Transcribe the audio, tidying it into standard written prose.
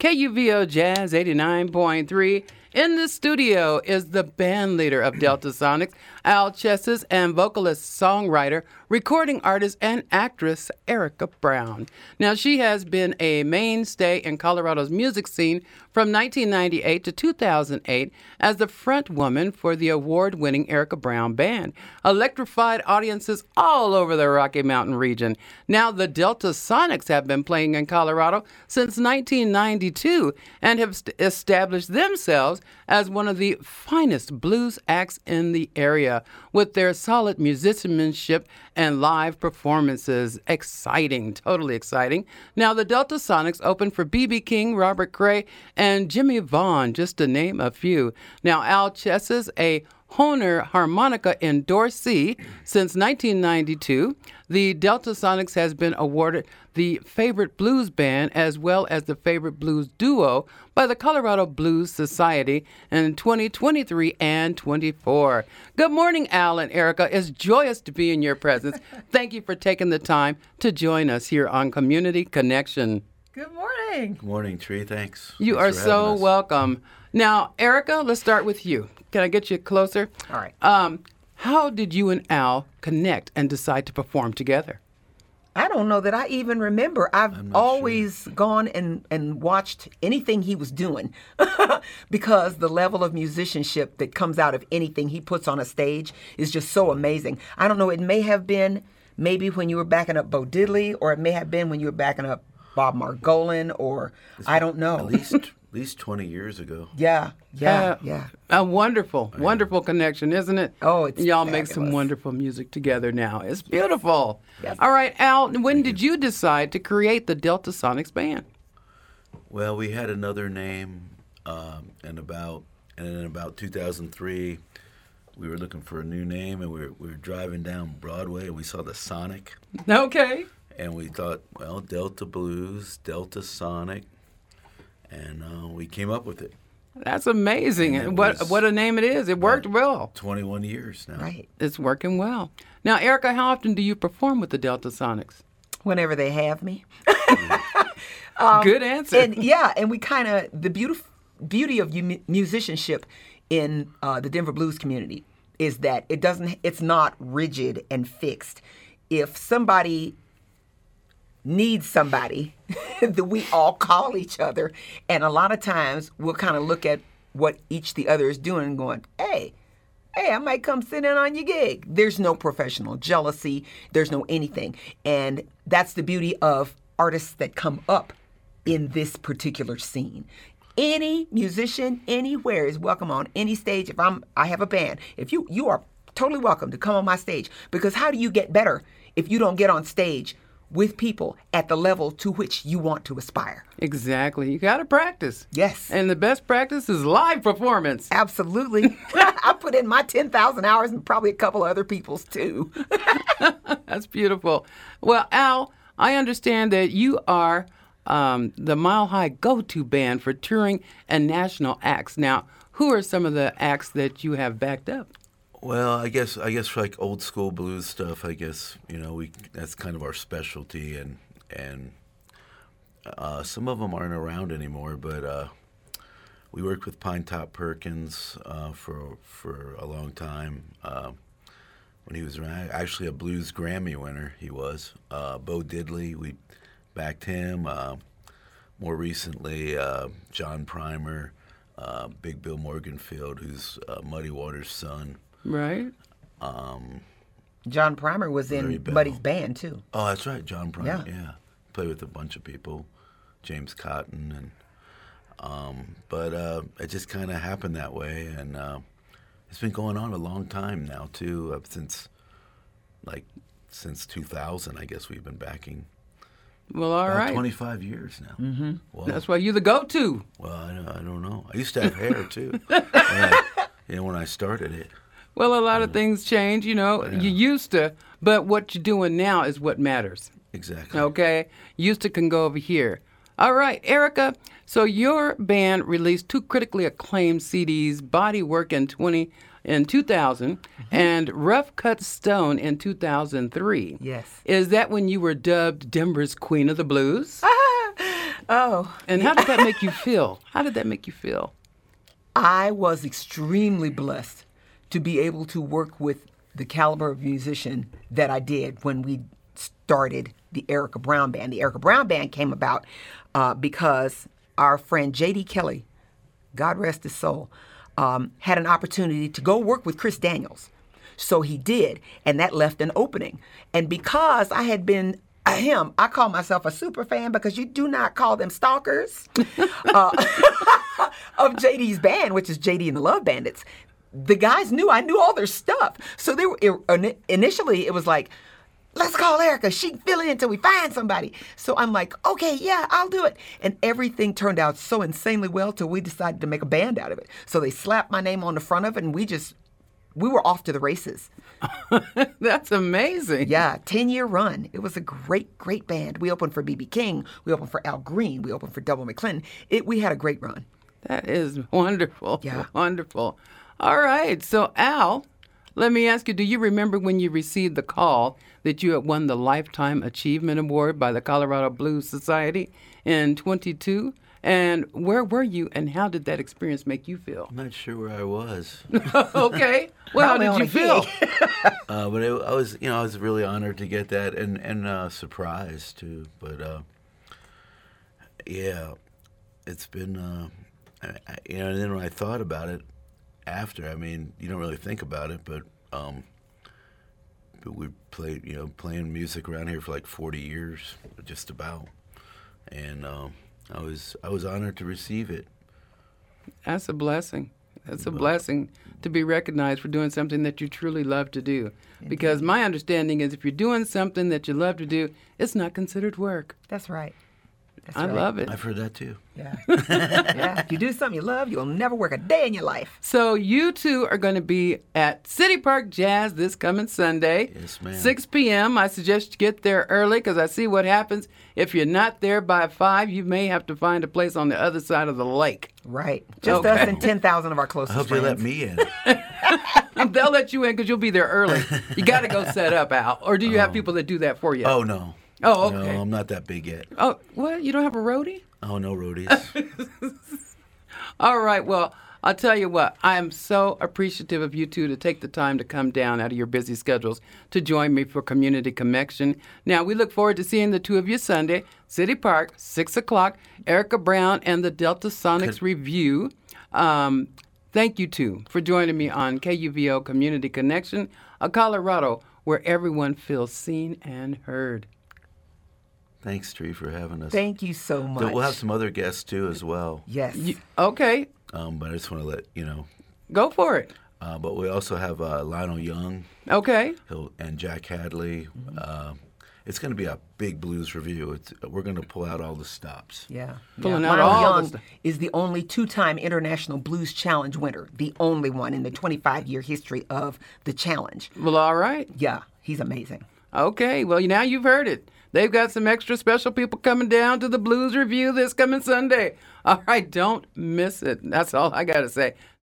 KUVO Jazz 89.3. In the studio is the band leader of Delta Sonics, Al Chesses, and vocalist, songwriter, recording artist, and actress Erica Brown. Now, she has been a mainstay in Colorado's music scene from 1998 to 2008 as the front woman for the award-winning Erica Brown Band, electrified audiences all over the Rocky Mountain region. Now, the Delta Sonics have been playing in Colorado since 1992 and have established themselves as one of the finest blues acts in the area with their solid musicianship and live performances. Exciting, totally exciting. Now, the Delta Sonics opened for B.B. King, Robert Cray, and Jimmy Vaughn, just to name a few. Now, Al Chesses, a Hohner harmonica endorsee since 1992. The Delta Sonics has been awarded the Favorite Blues Band as well as the Favorite Blues Duo by the Colorado Blues Society in 2023 and 24. Good morning, Al and Erica. It's joyous to be in your presence. Thank you for taking the time to join us here on Community Connection. Good morning. Good morning, Tree. Thanks. You Thanks are for so having us. welcome. Now, Erica, let's start with you. Can I get you closer? All right. How did you and Al connect and decide to perform together? I don't know that I even remember. I've not always gone and watched anything he was doing because the level of musicianship that comes out of anything he puts on a stage is just so amazing. I don't know. It may have been maybe when you were backing up Bo Diddley, or it may have been when you were backing up Bob Margolin, or I don't know. At least 20 years ago. Yeah. A wonderful connection, isn't it? Oh, it's Y'all make some fabulous. wonderful music together now. It's beautiful. Yes. All right, Al, when did you decide to create the Delta Sonics Band? Well, we had another name, and in about 2003, we were looking for a new name, and we were driving down Broadway, and we saw the Sonic, Okay. and we thought, well, Delta Blues, Delta Sonic, and we came up with it. That's amazing. And it What was- what a name it is. It worked well. 21 years now. Right. It's working well. Now, Erica, how often do you perform with the Delta Sonics? Whenever they have me. Good answer. And we kind of, the beauty of musicianship in the Denver blues community is that it's not rigid and fixed. If somebody needs somebody, that we all call each other, and a lot of times we'll kind of look at what each the other is doing and going, hey, I might come sit in on your gig. There's no professional jealousy. There's no anything. And that's the beauty of artists that come up in this particular scene. Any musician anywhere is welcome on any stage. If I have a band, if you are totally welcome to come on my stage, because how do you get better if you don't get on stage with people at the level to which you want to aspire? Exactly. You got to practice. Yes. And the best practice is live performance. Absolutely. I put in my 10,000 hours and probably a couple of other people's too. That's beautiful. Well, Al, I understand that you are the Mile High go-to band for touring and national acts. Now, who are some of the acts that you have backed up? Well, I guess for like old school blues stuff, I guess, that's kind of our specialty, and some of them aren't around anymore, but we worked with Pine Top Perkins for a long time. When he was actually a blues Grammy winner, he was. Bo Diddley, we backed him. More recently, John Primer, Big Bill Morganfield, who's Muddy Waters' son. Right. John Primer was Larry in Bell. Buddy's band too. Oh, that's right, John Primer. Yeah. Yeah, played with a bunch of people, James Cotton, but it just kind of happened that way, and it's been going on a long time now too. Since 2000, I guess we've been backing. Well, all About right. 25 years now. Mm-hmm. Well, That's why you're the go-to. well, I don't know. I used to have hair too. When I started it. Well, a lot of things change, You used to, but what you're doing now is what matters. Exactly. Okay? Used to can go over here. All right, Erica, so your band released 2 critically acclaimed CDs, Bodywork in 2000 and Rough Cut Stone in 2003. Yes. Is that when you were dubbed Denver's Queen of the Blues? Oh. And how did that make you feel? How did that make you feel? I was extremely blessed to be able to work with the caliber of musician that I did when we started the Erica Brown Band. The Erica Brown Band came about because our friend J.D. Kelly, God rest his soul, had an opportunity to go work with Chris Daniels. So he did, and that left an opening. And because I had been him, I call myself a super fan because you do not call them stalkers of JD's band, which is JD and the Love Bandits. The guys knew I knew all their stuff. So they were initially it was like, let's call Erica. She can fill in until we find somebody. So I'm like, okay, yeah, I'll do it. And everything turned out so insanely well till we decided to make a band out of it. So they slapped my name on the front of it, and we were off to the races. That's amazing. Yeah, 10-year run. It was a great, great band. We opened for B.B. King. We opened for Al Green. We opened for Double McClinton. We had a great run. That is wonderful. Yeah. Wonderful. All right. So, Al, let me ask you, do you remember when you received the call that you had won the Lifetime Achievement Award by the Colorado Blues Society in 22? And where were you, and how did that experience make you feel? I'm not sure where I was. Okay. Well, how Probably did on you a feel? gig. But I was really honored to get that, and surprised too. But yeah, it's been and then when I thought about it after, I mean, you don't really think about it, but we played, playing music around here for like 40 years, just about, and I was honored to receive it. That's a blessing. That's a blessing to be recognized for doing something that you truly love to do. Because my understanding is if you're doing something that you love to do, it's not considered work. That's right. I love it. I've heard that too. Yeah. Yeah. If you do something you love, you'll never work a day in your life. So you two are going to be at City Park Jazz this coming Sunday. Yes, ma'am. 6 p.m. I suggest you get there early because I see what happens. If you're not there by 5, you may have to find a place on the other side of the lake. Right. Just Okay. us and 10,000 of our I closest hope they friends. let me in. They'll let you in because you'll be there early. You got to go set up, Al. Or do you have people that do that for you? Oh no. Oh, okay. No, I'm not that big yet. Oh, what? You don't have a roadie? Oh, no roadies. All right. Well, I'll tell you what. I am so appreciative of you two to take the time to come down out of your busy schedules to join me for Community Connection. Now, we look forward to seeing the two of you Sunday, City Park, 6 o'clock, Erica Brown and the Delta Sonics Review. Thank you, two, for joining me on KUVO Community Connection, a Colorado where everyone feels seen and heard. Thanks, Tree, for having us. Thank you so much. We'll have some other guests too as well. Yes. Okay. But I just want to let you know. Go for it. But we also have Lionel Young Okay. and Jack Hadley. It's going to be a big blues review. We're going to pull out all the stops. Yeah. Pulling yeah. out Lionel all the Young stuff. is the only 2-time International Blues Challenge winner, the only one in the 25-year history of the challenge. Well, all right. Yeah, he's amazing. Okay. Well, now you've heard it. They've got some extra special people coming down to the Blues Review this coming Sunday. All right. Don't miss it. That's all I got to say.